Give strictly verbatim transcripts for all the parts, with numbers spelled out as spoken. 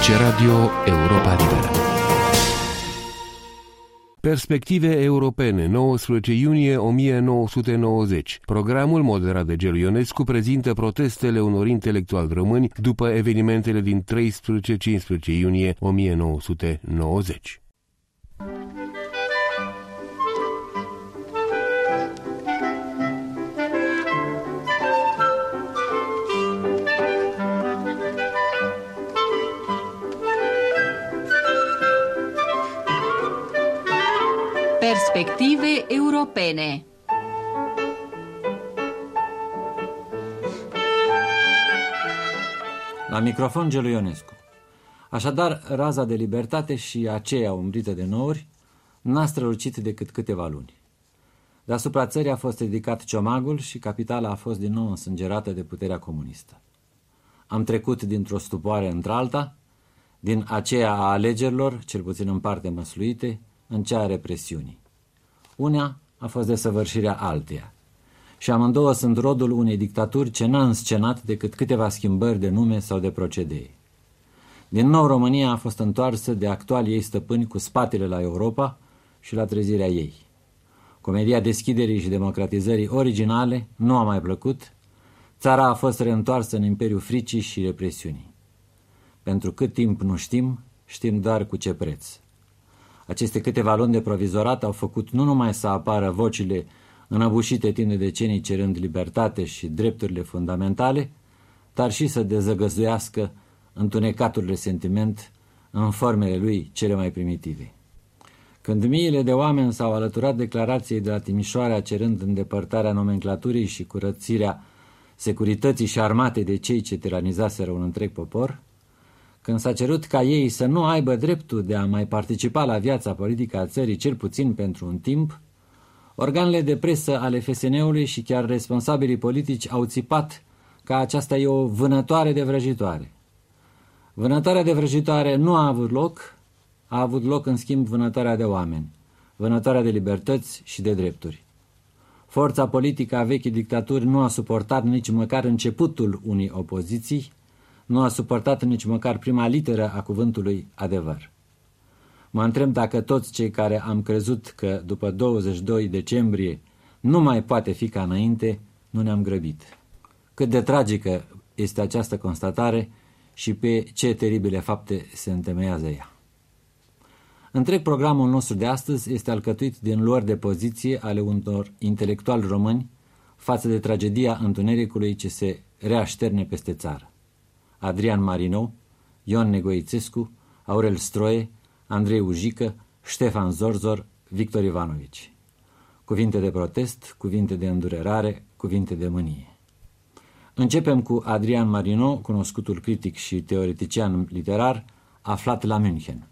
Aici Radio Europa Liberă. Perspective europene, nouăsprezece iunie o mie nouă sute nouăzeci. Programul moderat de Gelu Ionescu prezintă protestele unor intelectuali români după evenimentele din treisprezece cincisprezece iunie o mie nouă sute nouăzeci. Perspective europene. La microfon Gelu Ionescu. Așadar, raza de libertate și aceea umbrită de nouri n-a strălucit decât câteva luni. Deasupra țării a fost ridicat ciomagul și capitala a fost din nou însângerată de puterea comunistă. Am trecut dintr-o stupoare într-alta, din aceea a alegerilor, cel puțin în parte măsluite, în cea a represiunii. Unea a fost desăvârșirea alteia și amândouă sunt rodul unei dictaturi ce n-a înscenat decât câteva schimbări de nume sau de procedee. Din nou România a fost întoarsă de actualii ei stăpâni cu spatele la Europa și la trezirea ei. Comedia deschiderii și democratizării originale nu a mai plăcut, țara a fost reîntoarsă în imperiul fricii și represiunii. Pentru cât timp nu știm, știm doar cu ce preț. Aceste câteva luni de provizorat au făcut nu numai să apară vocile înăbușite timp de decenii cerând libertate și drepturile fundamentale, dar și să dezăgăzuiască întunecatul resentiment în formele lui cele mai primitive. Când miile de oameni s-au alăturat declarației de la Timișoara cerând îndepărtarea nomenclaturii și curățirea securității și armatei de cei ce tiranizaseră un întreg popor, când s-a cerut ca ei să nu aibă dreptul de a mai participa la viața politică a țării, cel puțin pentru un timp, organele de presă ale F S N-ului și chiar responsabilii politici au țipat că aceasta e o vânătoare de vrăjitoare. Vânătoarea de vrăjitoare nu a avut loc, a avut loc în schimb vânătoarea de oameni, vânătoarea de libertăți și de drepturi. Forța politică a vechii dictaturi nu a suportat nici măcar începutul unei opoziții, nu a suportat nici măcar prima literă a cuvântului adevăr. Mă întreb dacă toți cei care am crezut că după douăzeci și doi decembrie nu mai poate fi ca înainte, nu ne-am grăbit. Cât de tragică este această constatare și pe ce teribile fapte se întemeiază ea. Întreg programul nostru de astăzi este alcătuit din luări de poziție ale unor intelectuali români față de tragedia întunericului ce se reașterne peste țară. Adrian Marinou, Ion Negoițescu, Aurel Stroie, Andrei Ujică, Ștefan Zorzor, Victor Ivanovici. Cuvinte de protest, cuvinte de îndurerare, cuvinte de mânie. Începem cu Adrian Marinou, cunoscutul critic și teoretician literar, aflat la München.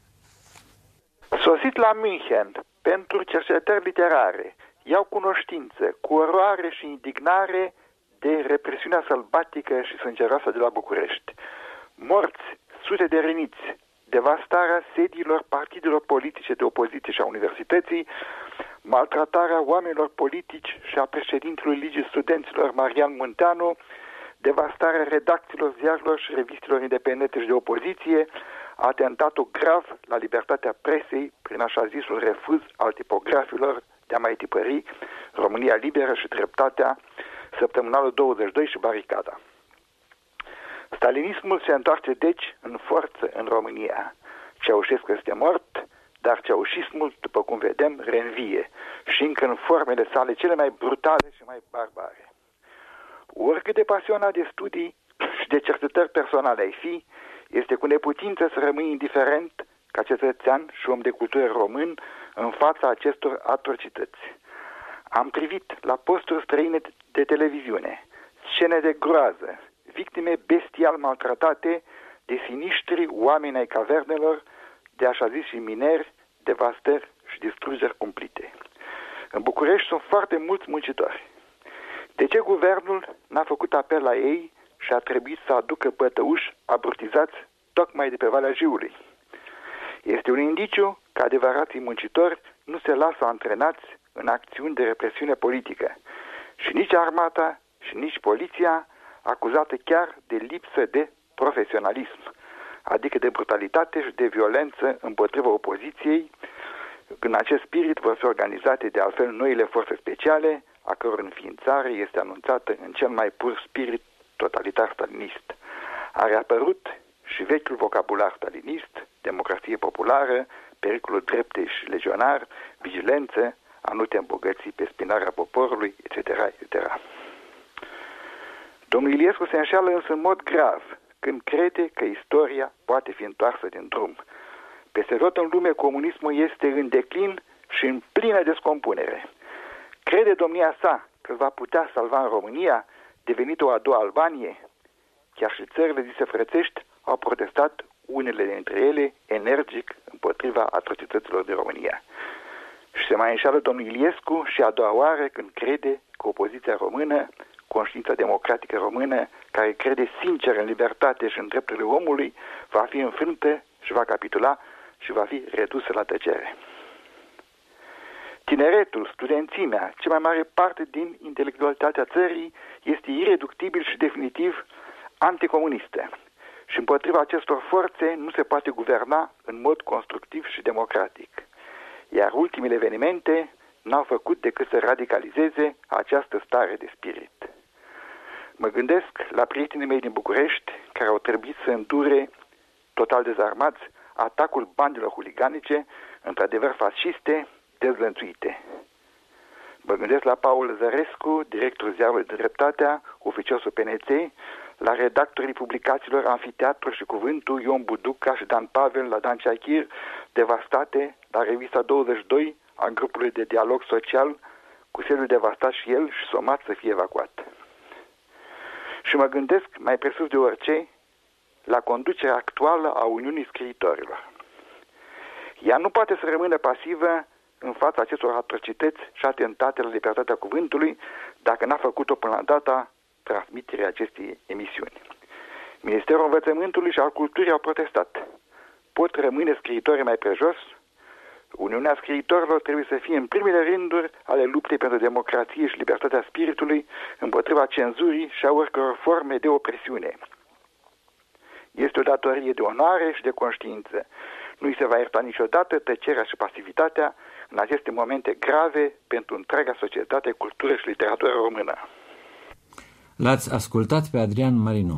Sosit la München pentru cercetări literare, iau cunoștință cu oroare și indignare de represiunea sălbatică și sângeroasă de la București. Morți, sute de răniți, devastarea sediilor partidelor politice de opoziție și a universității, maltratarea oamenilor politici și a președintelui Ligii Studenților Marian Munteanu, devastarea redacțiilor ziarilor și revistelor independente și de opoziție, atentatul grav la libertatea presei prin așa zisul refuz al tipografilor de a mai tipări România Liberă și Dreptatea, Săptămânalul douăzeci și doi și baricada. Stalinismul se întoarce deci în forță în România. Ceaușescu este mort, dar ceaușismul, după cum vedem, reînvie și încă în formele sale cele mai brutale și mai barbare. Oricât de pasionat de studii și de cercetări personale ai fi, este cu neputință să rămâi indiferent ca cetățean și om de cultură român în fața acestor atrocități. Am privit la posturi străine de televiziune, scene de groază, victime bestial maltratate de siniștri oameni ai cavernelor, de așa zis și mineri, devastări și distrugeri cumplite. În București sunt foarte mulți muncitori. De ce guvernul n-a făcut apel la ei și a trebuit să aducă bătăuși abrutizați tocmai de pe Valea Jiului? Este un indiciu că adevărații muncitori nu se lasă antrenați în acțiuni de represiune politică și nici armata și nici poliția, acuzată chiar de lipsă de profesionalism, adică de brutalitate și de violență împotriva opoziției. În acest spirit vor fi organizate de altfel noile forțe speciale, a căror înființare este anunțată în cel mai pur spirit totalitar stalinist. A reapărut și vechiul vocabular stalinist, democrație populară, pericolul dreptei și legionar, vigilență, a nu te îmbogăți pe spinarea poporului, et cetera, et cetera. Domnul Iliescu se înșeală însă în mod grav când crede că istoria poate fi întoarsă din drum. Peste tot în lume comunismul este în declin și în plină descompunere. Crede domnia sa că va putea salva în România, devenit o a doua Albanie? Chiar și țările zise frățești au protestat, unele dintre ele energic împotriva atrocităților din România. Și se mai înșeală domnul Iliescu și a doua oară când crede că opoziția română, conștiința democratică română, care crede sincer în libertate și în drepturile omului, va fi înfrântă și va capitula și va fi redusă la tăcere. Tineretul, studențimea, cea mai mare parte din intelectualitatea țării este ireductibil și definitiv anticomunistă. Și împotriva acestor forțe nu se poate guverna în mod constructiv și democratic. Iar ultimele evenimente n-au făcut decât să radicalizeze această stare de spirit. Mă gândesc la prietenii mei din București care au trebuit să îndure, total dezarmați, atacul bandelor huliganice, într-adevăr fasciste, dezlănțuite. Mă gândesc la Paul Zărescu, directorul ziarului de Dreptatea, oficiosul P N C, la redactorii publicațiilor Amfiteatru și Cuvântul, Ion Buduca și Dan Pavel, la Dan Ceachir, devastate, la revista douăzeci și doi a grupului de dialog social, cu sediul devastat și el și somat să fie evacuat. Și mă gândesc, mai presus de orice, la conducerea actuală a Uniunii Scriitorilor. Ea nu poate să rămână pasivă în fața acestor atrocități și atentate la libertatea cuvântului dacă n-a făcut-o până la data transmiterii acestei emisiuni. Ministerul Învățământului și al Culturii au protestat. Pot rămâne scriitorii mai prejos? Uniunea Scriitorilor trebuie să fie în primele rânduri ale luptei pentru democrație și libertatea spiritului împotriva cenzurii și a oricăror forme de opresiune. Este o datorie de onoare și de conștiință. Nu-i se va ierta niciodată tăcerea și pasivitatea în aceste momente grave pentru întreaga societate, cultură și literatură română. L-ați ascultat pe Adrian Marinu.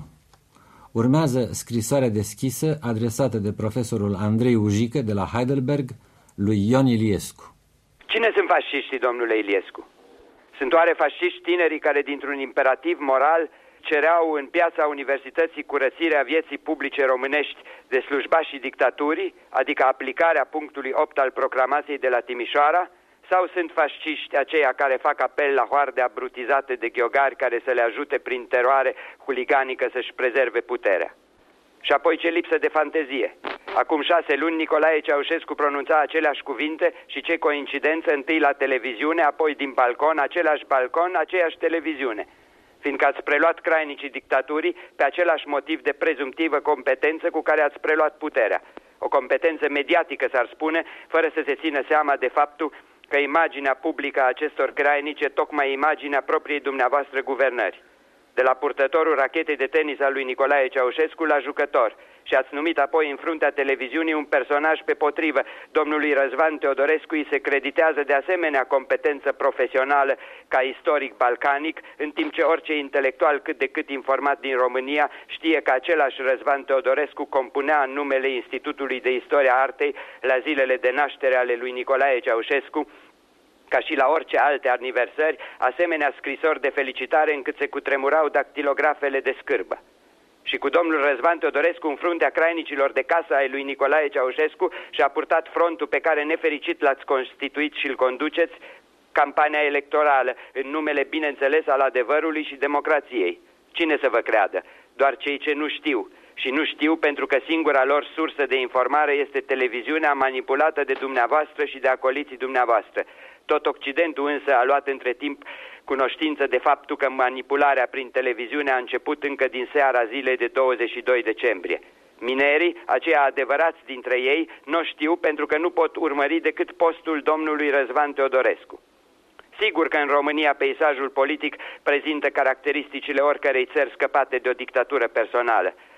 Urmează scrisoarea deschisă adresată de profesorul Andrei Ujică de la Heidelberg lui Ion Iliescu. Cine sunt fasciștii, domnule Iliescu? Sunt oare fasciști tinerii care dintr-un imperativ moral cereau în piața universității curățirea vieții publice românești de slujbașii dictaturii, adică aplicarea punctului opt al proclamației de la Timișoara, sau sunt fasciști aceia care fac apel la hoardea brutizate de gheogari care să le ajute prin teroare huliganică să-și prezerve puterea? Și apoi ce lipsă de fantezie! Acum șase luni Nicolae Ceaușescu pronunța aceleași cuvinte și ce coincidență, întâi la televiziune, apoi din balcon, același balcon, aceeași televiziune. Fiindcă ați preluat crainicii dictaturii pe același motiv de prezumtivă competență cu care ați preluat puterea. O competență mediatică, s-ar spune, fără să se țină seama de faptul că imaginea publică a acestor crainici e tocmai imaginea propriei dumneavoastră guvernări. De la purtătorul rachetei de tenis al lui Nicolae Ceaușescu la jucător. Și ați numit apoi în fruntea televiziunii un personaj pe potrivă. Domnului Răzvan Teodorescu îi se creditează de asemenea competență profesională ca istoric balcanic, în timp ce orice intelectual cât de cât informat din România știe că același Răzvan Teodorescu compunea în numele Institutului de Istoria Artei la zilele de naștere ale lui Nicolae Ceaușescu, ca și la orice alte aniversări, asemenea scrisori de felicitare încât se cutremurau dactilografele de scârbă. Și cu domnul Răzvan Teodorescu în fruntea crainicilor de casă ai lui Nicolae Ceaușescu și-a purtat frontul pe care nefericit l-ați constituit și îl conduceți, campania electorală, în numele, bineînțeles, al adevărului și democrației. Cine să vă creadă? Doar cei ce nu știu. Și nu știu pentru că singura lor sursă de informare este televiziunea manipulată de dumneavoastră și de acoliții dumneavoastră. Tot Occidentul însă a luat între timp cunoștință de faptul că manipularea prin televiziune a început încă din seara zilei de douăzeci și doi decembrie. Minerii, aceia adevărați dintre ei, nu știu pentru că nu pot urmări decât postul domnului Răzvan Teodorescu. Sigur că în România peisajul politic prezintă caracteristicile oricărei țări scăpate de o dictatură personală.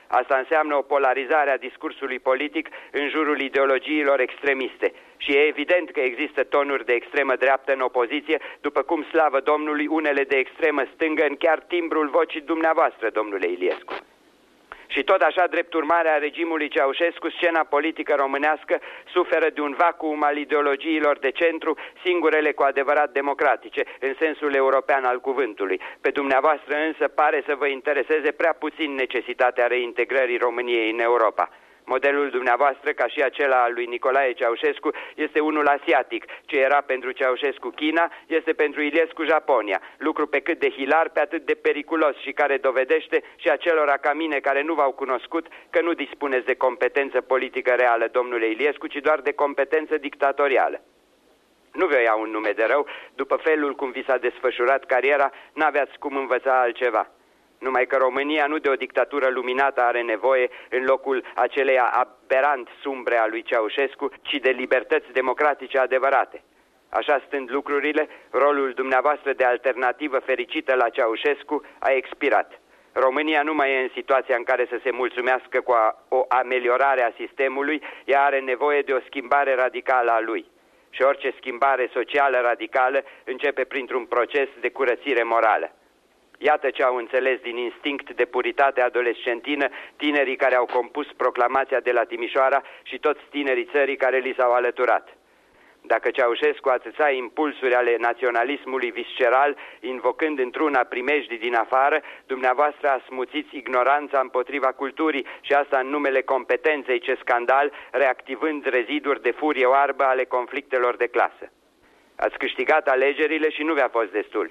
Asta înseamnă o polarizare a discursului politic în jurul ideologiilor extremiste. Și e evident că există tonuri de extremă dreaptă în opoziție, după cum, slavă Domnului, unele de extremă stângă în chiar timbrul vocii dumneavoastră, domnule Iliescu. Și tot așa, drept urmare a regimului Ceaușescu, scena politică românească suferă de un vacuum al ideologiilor de centru, singurele cu adevărat democratice, în sensul european al cuvântului. Pe dumneavoastră însă pare să vă intereseze prea puțin necesitatea reintegrării României în Europa. Modelul dumneavoastră, ca și acela al lui Nicolae Ceaușescu, este unul asiatic. Ce era pentru Ceaușescu China, este pentru Iliescu Japonia. Lucru pe cât de hilar, pe atât de periculos și care dovedește și acelora ca mine care nu v-au cunoscut că nu dispuneți de competență politică reală, domnule Iliescu, ci doar de competență dictatorială. Nu vă iau un nume de rău, după felul cum vi s-a desfășurat cariera, n-aveați cum învăța altceva. Numai că România nu de o dictatură luminată are nevoie în locul aceleia aberant sumbre a lui Ceaușescu, ci de libertăți democratice adevărate. Așa stând lucrurile, rolul dumneavoastră de alternativă fericită la Ceaușescu a expirat. România nu mai e în situația în care să se mulțumească cu o ameliorare a sistemului, ea are nevoie de o schimbare radicală a lui. Și orice schimbare socială radicală începe printr-un proces de curățire morală. Iată ce au înțeles din instinct de puritate adolescentină tinerii care au compus proclamația de la Timișoara și toți tinerii țării care li s-au alăturat. Dacă Ceaușescu atâța impulsuri ale naționalismului visceral, invocând într-una primejdii din afară, dumneavoastră asmuțiți ignoranța împotriva culturii și asta în numele competenței, ce scandal, reactivând reziduri de furie oarbă ale conflictelor de clasă. Ați câștigat alegerile și nu v-a fost destul.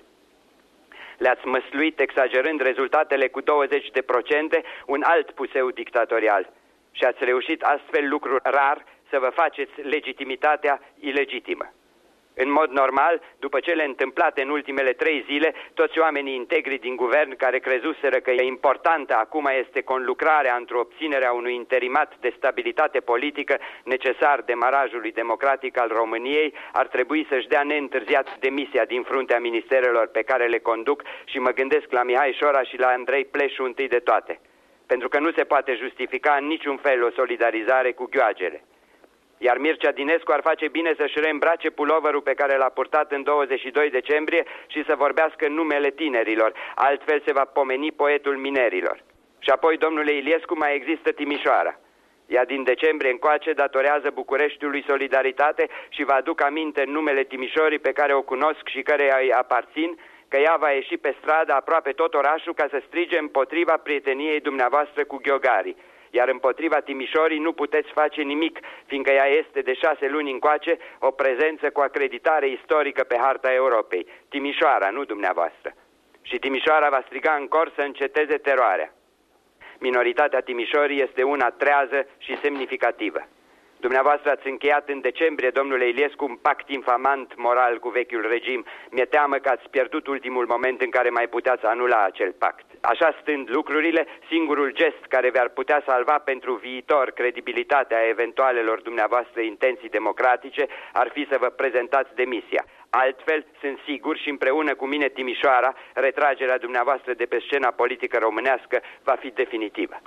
Le-ați măsluit exagerând rezultatele cu douăzeci de procente, un alt puseu dictatorial. Și ați reușit astfel, lucru rar, să vă faceți legitimitatea ilegitimă. În mod normal, după cele întâmplate în ultimele trei zile, toți oamenii integri din guvern care crezuseră că e importantă acum este conlucrarea într-o obținerea unui interimat de stabilitate politică necesar demarajului democratic al României, ar trebui să-și dea neîntârziat demisia din fruntea ministerelor pe care le conduc și mă gândesc la Mihai Șora și la Andrei Pleșu întâi de toate. Pentru că nu se poate justifica în niciun fel o solidarizare cu gheoagele. Iar Mircea Dinescu ar face bine să-și reîmbrace puloverul pe care l-a purtat în douăzeci și doi decembrie și să vorbească în numele tinerilor, altfel se va pomeni poetul minerilor. Și apoi, domnule Iliescu, mai există Timișoara. Ea din decembrie încoace datorează Bucureștiului solidaritate și vă aduc aminte în numele Timișorii pe care o cunosc și care îi aparțin, că ea va ieși pe stradă aproape tot orașul ca să strige împotriva prieteniei dumneavoastră cu gheogarii. Iar împotriva Timișorii nu puteți face nimic, fiindcă ea este de șase luni încoace o prezență cu acreditare istorică pe harta Europei. Timișoara, nu dumneavoastră. Și Timișoara va striga în cor să înceteze teroarea. Minoritatea Timișorii este una trează și semnificativă. Dumneavoastră ați încheiat în decembrie, domnule Iliescu, un pact infamant moral cu vechiul regim. Mi-e teamă că ați pierdut ultimul moment în care mai puteați anula acel pact. Așa stând lucrurile, singurul gest care v-ar putea salva pentru viitor credibilitatea eventualelor dumneavoastră intenții democratice ar fi să vă prezentați demisia. Altfel, sunt sigur și împreună cu mine Timișoara, retragerea dumneavoastră de pe scena politică românească va fi definitivă.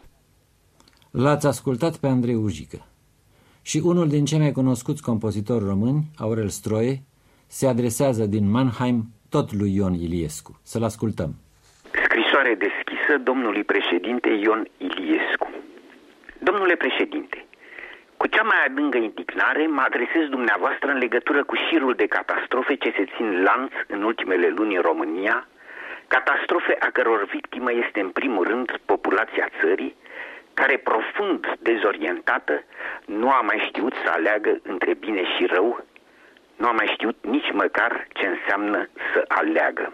L-ați ascultat pe Andrei Ujică. Și unul din cei mai cunoscuți compozitori români, Aurel Stroie, se adresează din Mannheim tot lui Ion Iliescu. Să-l ascultăm. Scrisoare deschisă domnului președinte Ion Iliescu. Domnule președinte, cu cea mai adâncă indignare mă adresez dumneavoastră în legătură cu șirul de catastrofe ce se țin lanț în ultimele luni în România, catastrofe a căror victimă este în primul rând populația țării, care, profund dezorientată, nu a mai știut să aleagă între bine și rău, nu a mai știut nici măcar ce înseamnă să aleagă.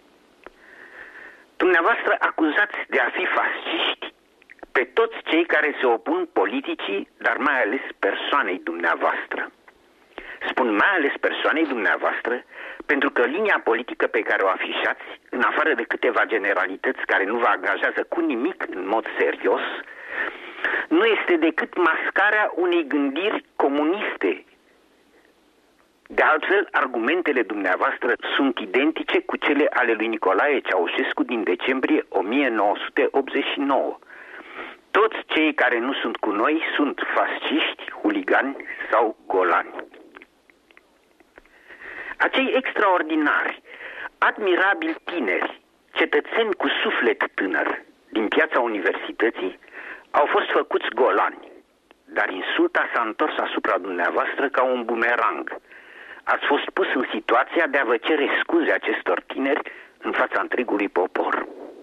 Dumneavoastră acuzați de a fi fasciști pe toți cei care se opun politicii, dar mai ales persoanei dumneavoastră. Spun mai ales persoanei dumneavoastră pentru că linia politică pe care o afișați, în afară de câteva generalități care nu vă angajează cu nimic în mod serios, nu este decât mascarea unei gândiri comuniste. De altfel, argumentele dumneavoastră sunt identice cu cele ale lui Nicolae Ceaușescu din decembrie o mie nouă sute optzeci și nouă. toți cei care nu sunt cu noi sunt fasciști, huligani sau golani. Acei extraordinari, admirabili tineri, cetățeni cu suflet tânăr din piața universității au fost făcuți golani, dar insulta s-a întors asupra dumneavoastră ca un bumerang. Ați fost pus în situația de a vă cere scuze acestor tineri în fața întregului popor.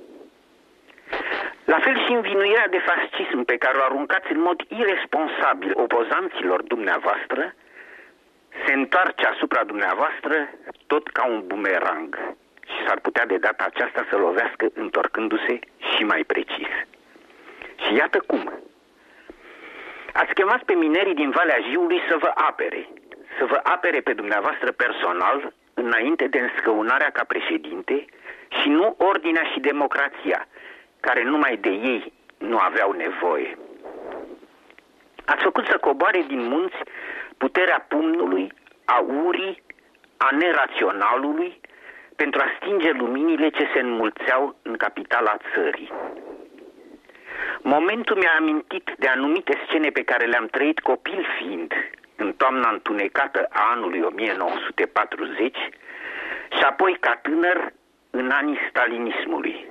La fel și învinuirea de fascism pe care o aruncați în mod iresponsabil opozanților dumneavoastră se întoarce asupra dumneavoastră tot ca un bumerang și s-ar putea de data aceasta să lovească întorcându-se și mai precis. Și iată cum. Ați chemat pe minerii din Valea Jiului să vă apere, să vă apere pe dumneavoastră personal înainte de înscăunarea ca președinte și nu ordinea și democrația, care numai de ei nu aveau nevoie. Ați făcut să coboare din munți puterea pumnului, a urii, a neraționalului, pentru a stinge luminile ce se înmulțeau în capitala țării. Momentul mi-a amintit de anumite scene pe care le-am trăit copil fiind în toamna întunecată a anului o mie nouă sute patruzeci și apoi ca tânăr în anii stalinismului.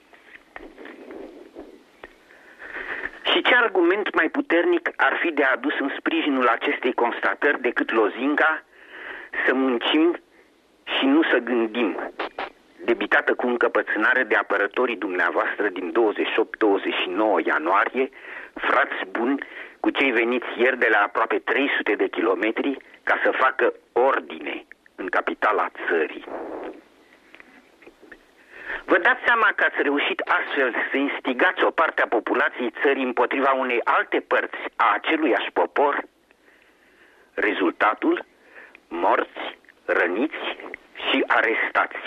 Și ce argument mai puternic ar fi de adus în sprijinul acestei constatări decât lozinga să muncim și nu să gândim, debitată cu încăpățânare de apărătorii dumneavoastră din douăzeci și opt douăzeci și nouă ianuarie, frați buni cu cei veniți ieri de la aproape trei sute de kilometri ca să facă ordine în capitala țării. Vă dați seama că ați reușit astfel să instigați o parte a populației țării împotriva unei alte părți a aceluiași popor? Rezultatul? Morți, răniți și arestați.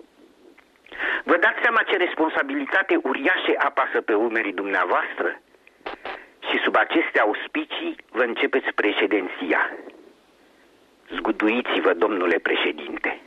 Vă dați seama ce responsabilitate uriașe apasă pe umerii dumneavoastră? Și sub aceste auspicii vă începeți președinția. Zguduiți-vă, domnule președinte.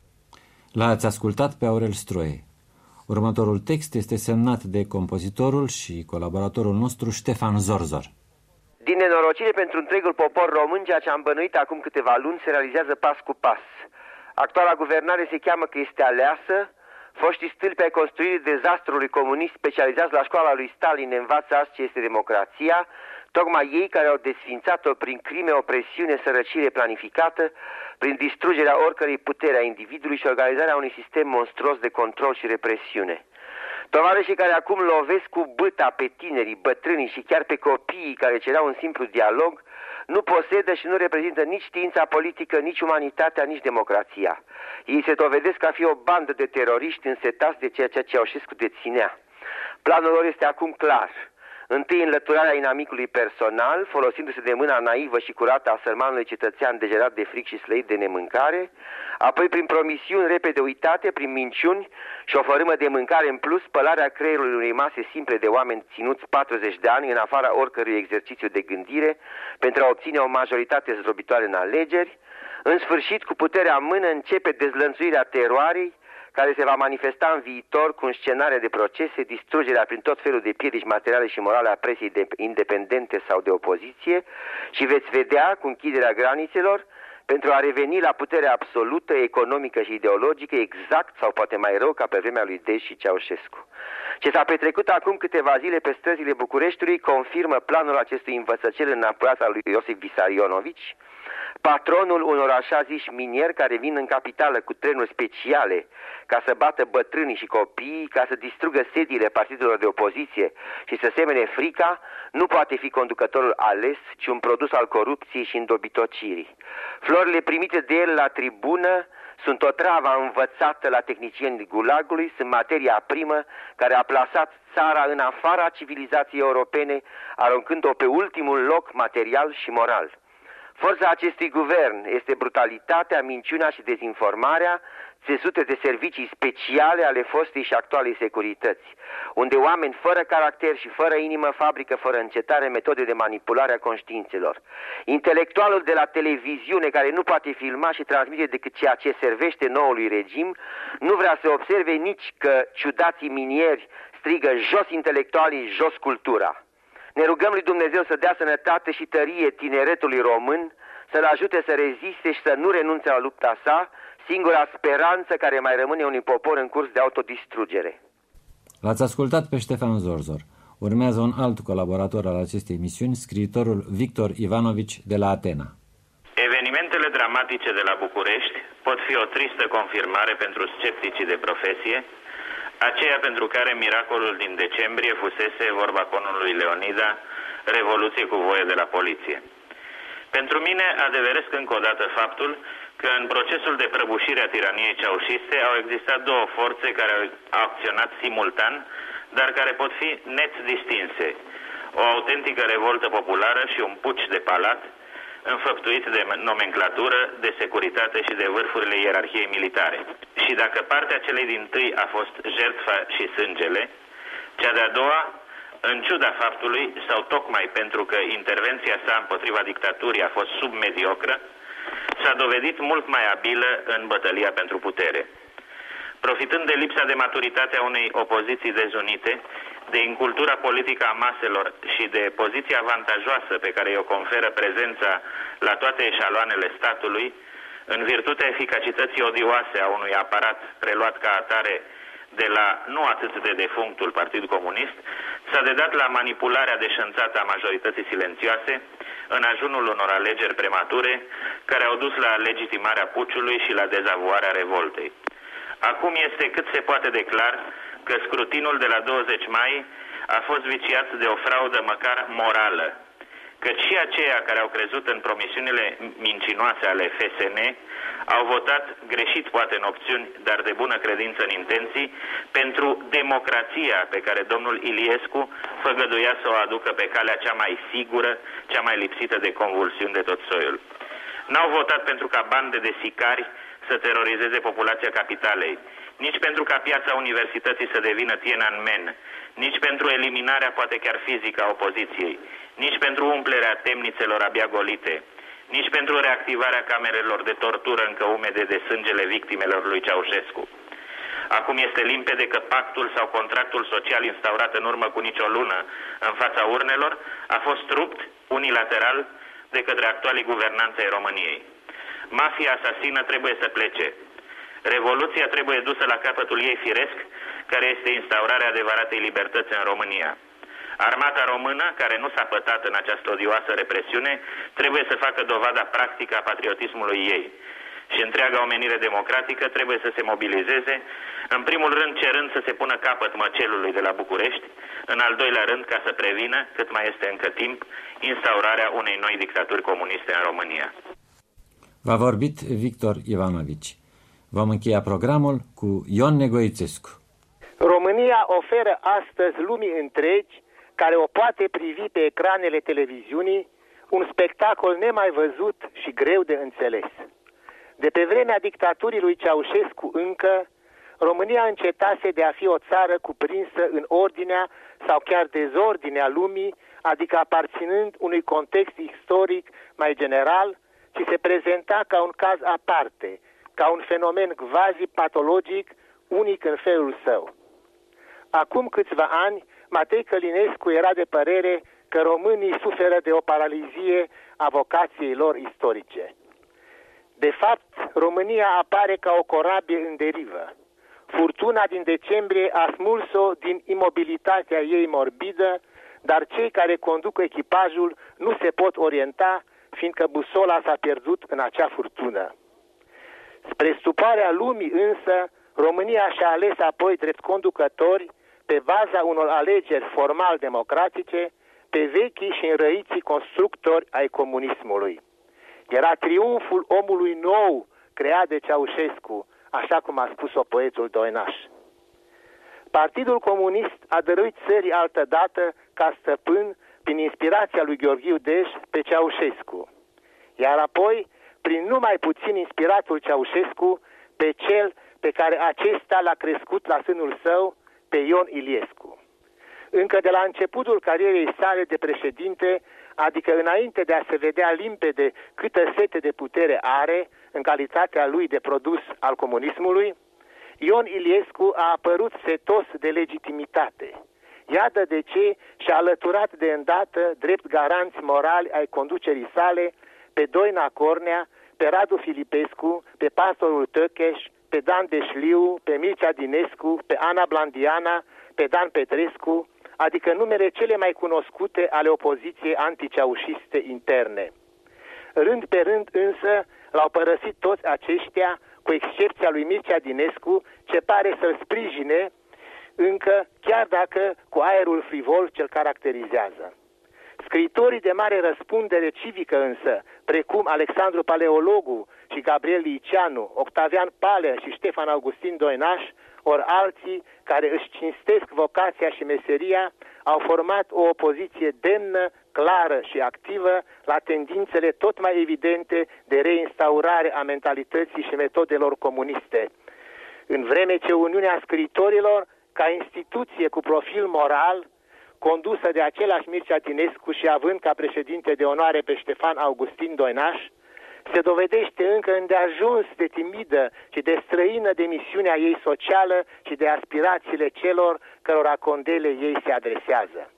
L-ați ascultat pe Aurel Stroie. Următorul text este semnat de compozitorul și colaboratorul nostru Ștefan Zorzor. Din nenorocire pentru întregul popor român, ceea ce am bănuit acum câteva luni se realizează pas cu pas. Actuala guvernare se cheamă că este aleasă. Foștii stâlpi ai construirii dezastrului comunist specializați la școala lui Stalin învață azi ce este democrația, tocmai ei care au desfințat-o prin crime, opresiune, sărăcire planificată, prin distrugerea oricărei putere a individului și organizarea unui sistem monstruos de control și represiune. Tovarășii care acum lovesc cu bâta pe tinerii, bătrânii și chiar pe copiii care cereau un simplu dialog, nu posedă și nu reprezintă nici știința politică, nici umanitatea, nici democrația. Ei se dovedesc a fi o bandă de teroriști însetați de ceea ce Ceaușescu deținea. Planul lor este acum clar. Întâi înlăturarea inamicului personal, folosindu-se de mâna naivă și curată a sărmanului cetățean degerat de fric și slăit de nemâncare, apoi prin promisiuni repede uitate, prin minciuni și o fărâmă de mâncare în plus, spălarea creierului unei mase simple de oameni ținuți patruzeci de ani în afara oricărui exercițiu de gândire pentru a obține o majoritate zdrobitoare în alegeri. În sfârșit, cu puterea în mână, începe dezlănțuirea teroarei, care se va manifesta în viitor cu un scenariu de procese, distrugerea prin tot felul de piedici materiale și morale a presiei independente sau de opoziție și veți vedea cu închiderea granițelor pentru a reveni la puterea absolută, economică și ideologică, exact sau poate mai rău ca pe vremea lui Dej și Ceaușescu. Ce s-a petrecut acum câteva zile pe străzile Bucureștiului confirmă planul acestui învățăcel înapoiat al lui Iosif Visarionovici, patronul unor așa ziși minieri care vin în capitală cu trenuri speciale ca să bată bătrânii și copiii, ca să distrugă sediile partidelor de opoziție și să semene frica, nu poate fi conducătorul ales, ci un produs al corupției și îndobitocirii. Florile primite de el la tribună sunt o travă învățată la tehnicienii Gulagului, sunt materia primă care a plasat țara în afara civilizației europene, aruncând-o pe ultimul loc material și moral. Forța acestui guvern este brutalitatea, minciuna și dezinformarea țesute de servicii speciale ale fostei și actualei securități, unde oameni fără caracter și fără inimă fabrică fără încetare metode de manipulare a conștiințelor. Intelectualul de la televiziune care nu poate filma și transmite decât ceea ce servește noului regim, nu vrea să observe nici că ciudații minieri strigă jos intelectualii, jos cultura. Ne rugăm lui Dumnezeu să dea sănătate și tărie tineretului român, să-l ajute să reziste și să nu renunțe la lupta sa, singura speranță care mai rămâne unui popor în curs de autodistrugere. L-ați ascultat pe Ștefan Zorzor. Urmează un alt colaborator al acestei emisiuni, scriitorul Victor Ivanovici de la Atena. Evenimentele dramatice de la București pot fi o tristă confirmare pentru scepticii de profesie, aceea pentru care miracolul din decembrie fusese, vorba conului Leonida, revoluție cu voie de la poliție. Pentru mine adeveresc încă o dată faptul că în procesul de prăbușire a tiraniei ceaușiste au existat două forțe care au acționat simultan, dar care pot fi net distinse. O autentică revoltă populară și un puci de palat, înfăptuit de nomenclatură, de securitate și de vârfurile ierarhiei militare. Și dacă partea celei dintâi a fost jertfa și sângele, cea de-a doua, în ciuda faptului, sau tocmai pentru că intervenția sa împotriva dictaturii a fost submediocră, s-a dovedit mult mai abilă în bătălia pentru putere. Profitând de lipsa de maturitate a unei opoziții dezunite, de incultura politică a maselor și de poziția avantajoasă pe care o conferă prezența la toate eșaloanele statului, în virtutea eficacității odioase a unui aparat preluat ca atare de la nu atât de defunctul Partid Comunist, s-a dedat la manipularea deșanțată a majorității silențioase în ajunul unor alegeri premature care au dus la legitimarea puciului și la dezavoarea revoltei. Acum este cât se poate de clar că scrutinul de la douăzeci mai a fost viciat de o fraudă măcar morală, căci și aceia care au crezut în promisiunile mincinoase ale F S N au votat, greșit poate în opțiuni, dar de bună credință în intenții, pentru democrația pe care domnul Iliescu făgăduia să o aducă pe calea cea mai sigură, cea mai lipsită de convulsiuni de tot soiul. N-au votat pentru ca bande de sicari să terorizeze populația capitalei, nici pentru ca piața universității să devină Tiananmen, nici pentru eliminarea poate chiar fizică a opoziției, nici pentru umplerea temnițelor abia golite, nici pentru reactivarea camerelor de tortură încă umede de sângele victimelor lui Ceaușescu. Acum este limpede că pactul sau contractul social instaurat în urmă cu nicio lună în fața urnelor a fost rupt unilateral de către actualii guvernanți ai României. Mafia asasină trebuie să plece. Revoluția trebuie dusă la capătul ei firesc, care este instaurarea adevăratei libertăți în România. Armata română, care nu s-a pătat în această odioasă represiune, trebuie să facă dovada practică a patriotismului ei. Și întreaga omenire democratică trebuie să se mobilizeze, în primul rând cerând să se pună capăt măcelului de la București, în al doilea rând ca să prevină, cât mai este încă timp, instaurarea unei noi dictaturi comuniste în România. V-a vorbit Victor Ivanovici. Vom încheia programul cu Ion Negoițescu. România oferă astăzi lumii întregi, care o poate privi pe ecranele televiziunii, un spectacol nemai văzut și greu de înțeles. De pe vremea dictaturii lui Ceaușescu încă, România încetase de a fi o țară cuprinsă în ordinea sau chiar dezordinea lumii, adică aparținând unui context istoric mai general, ci se prezenta ca un caz aparte, ca un fenomen quasi-patologic, unic în felul său. Acum câțiva ani, Matei Călinescu era de părere că românii suferă de o paralizie a vocației lor istorice. De fapt, România apare ca o corabie în derivă. Furtuna din decembrie a smuls-o din imobilitatea ei morbidă, dar cei care conduc echipajul nu se pot orienta, fiindcă busola s-a pierdut în acea furtună. Spre stuparea lumii însă, România și-a ales apoi drept conducători, pe baza unor alegeri formal-democratice, pe vechii și înrăiții constructori ai comunismului. Era triumful omului nou creat de Ceaușescu, așa cum a spus-o poetul Doinaș. Partidul Comunist a dăruit țării altădată ca stăpân, prin inspirația lui Gheorghiu Dej, pe Ceaușescu. Iar apoi, prin numai puțin inspiratul Ceaușescu, pe cel pe care acesta l-a crescut la sânul său, pe Ion Iliescu. Încă de la începutul carierei sale de președinte, adică înainte de a se vedea limpede câtă sete de putere are în calitatea lui de produs al comunismului, Ion Iliescu a apărut setos de legitimitate. Iată de ce și-a alăturat de îndată, drept garanți morali ai conducerii sale, pe Doina Cornea, pe Radu Filipescu, pe pastorul Tăcheș, pe Dan Deșliu, pe Mircea Dinescu, pe Ana Blandiana, pe Dan Petrescu, adică numele cele mai cunoscute ale opoziției anticeaușiste interne. Rând pe rând însă l-au părăsit toți aceștia, cu excepția lui Mircea Dinescu, ce pare să-l sprijine încă, chiar dacă cu aerul frivol ce-l caracterizează. Scriitorii de mare răspundere civică însă, precum Alexandru Paleologu și Gabriel Liceanu, Octavian Palea și Ștefan Augustin Doinaș, ori alții care își cinstesc vocația și meseria, au format o opoziție demnă, clară și activă la tendințele tot mai evidente de reinstaurare a mentalității și metodelor comuniste. În vreme ce Uniunea Scriitorilor, ca instituție cu profil moral, condusă de același Mircea Dinescu și având ca președinte de onoare pe Ștefan Augustin Doinaș, se dovedește încă îndeajuns de timidă și de străină de misiunea ei socială și de aspirațiile celor cărora condele ei se adresează.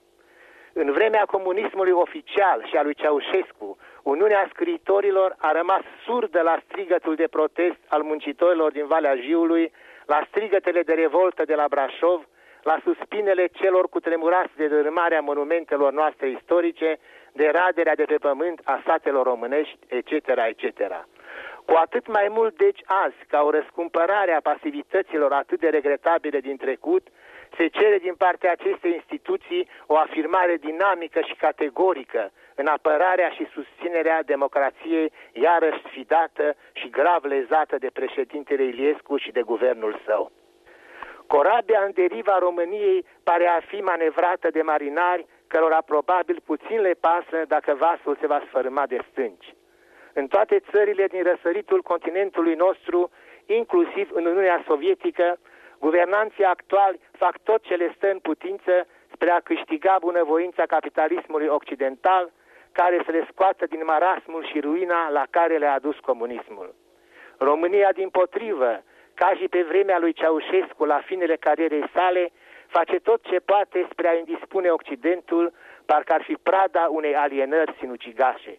În vremea comunismului oficial și a lui Ceaușescu, Uniunea Scriitorilor a rămas surdă la strigătul de protest al muncitorilor din Valea Jiului, la strigătele de revoltă de la Brașov, la suspinele celor cutremurați de dărâmarea monumentelor noastre istorice, de raderea de pe pământ a satelor românești, et cetera, et cetera. Cu atât mai mult, deci, azi, ca o răscumpărare a pasivităților atât de regretabile din trecut, se cere din partea acestei instituții o afirmare dinamică și categorică în apărarea și susținerea democrației, iarăși sfidată și grav lezată de președintele Iliescu și de guvernul său. Corabia în deriva României pare a fi manevrată de marinari cărora probabil puțin le pasă dacă vasul se va sfărâma de stânci. În toate țările din răsăritul continentului nostru, inclusiv în Uniunea Sovietică, guvernanții actuali fac tot ce le stă în putință spre a câștiga bunăvoința capitalismului occidental, care să le scoată din marasmul și ruina la care le-a adus comunismul. România, dimpotrivă, ca și pe vremea lui Ceaușescu la finele carierei sale, face tot ce poate spre a indispune Occidentul, parcă ar fi prada unei alienări sinucigașe.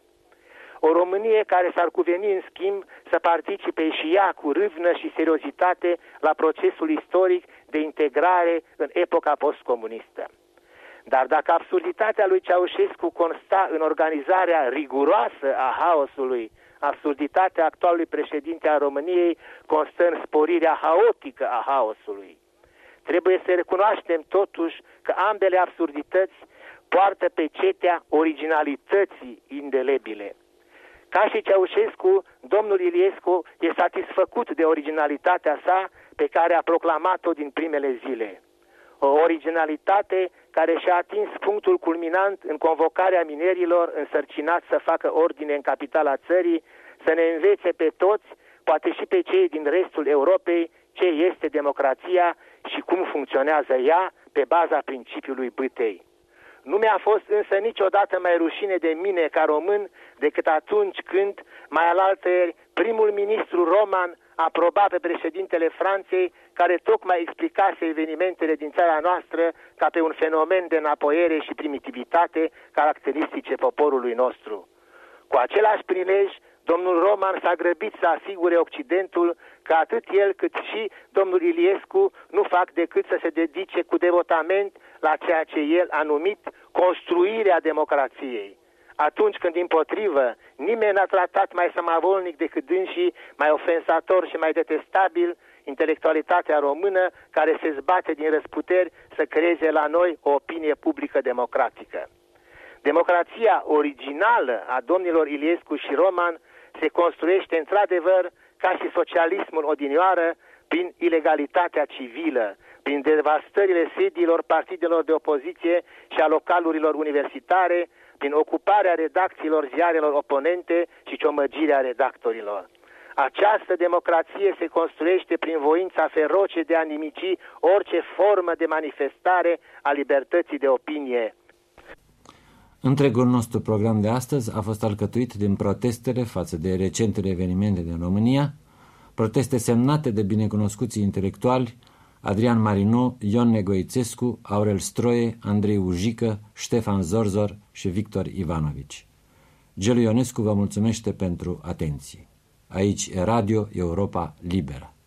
O Românie care s-ar cuveni, în schimb, să participe și ea cu râvnă și seriozitate la procesul istoric de integrare în epoca postcomunistă. Dar dacă absurditatea lui Ceaușescu consta în organizarea riguroasă a haosului, absurditatea actualului președinte a României constă în sporirea haotică a haosului. Trebuie să recunoaștem totuși că ambele absurdități poartă pecetea originalității indelebile. Ca și Ceaușescu, domnul Iliescu e satisfăcut de originalitatea sa pe care a proclamat-o din primele zile. O originalitate care și-a atins punctul culminant în convocarea minerilor însărcinați să facă ordine în capitala țării, să ne învețe pe toți, poate și pe cei din restul Europei, ce este democrația și cum funcționează ea pe baza principiului bâtei. Nu mi-a fost însă niciodată mai rușine de mine ca român decât atunci când, mai alaltăieri, primul ministru Roman aproba pe președintele Franței, care tocmai explicase evenimentele din țara noastră ca pe un fenomen de înapoiere și primitivitate caracteristice poporului nostru. Cu același prilej, domnul Roman s-a grăbit să asigure Occidentul că atât el cât și domnul Iliescu nu fac decât să se dedice cu devotament la ceea ce el a numit construirea democrației. Atunci când, dimpotrivă, nimeni n-a tratat mai sămavolnic decât dânsii, mai ofensator și mai detestabil, intelectualitatea română care se zbate din răsputeri să creeze la noi o opinie publică democratică. Democrația originală a domnilor Iliescu și Roman se construiește într-adevăr, ca și socialismul odinioară, prin ilegalitatea civilă, prin devastările sediilor partidelor de opoziție și a localurilor universitare, prin ocuparea redacțiilor ziarelor oponente și ciomăgirea redactorilor. Această democrație se construiește prin voința feroce de a nimici orice formă de manifestare a libertății de opinie. Întregul nostru program de astăzi a fost alcătuit din protestele față de recentele evenimente din România, proteste semnate de binecunoscuții intelectuali Adrian Marino, Ion Negoițescu, Aurel Stroie, Andrei Ujică, Ștefan Zorzor și Victor Ivanovici. Gelu Ionescu vă mulțumește pentru atenție. Aici e Radio Europa Liberă.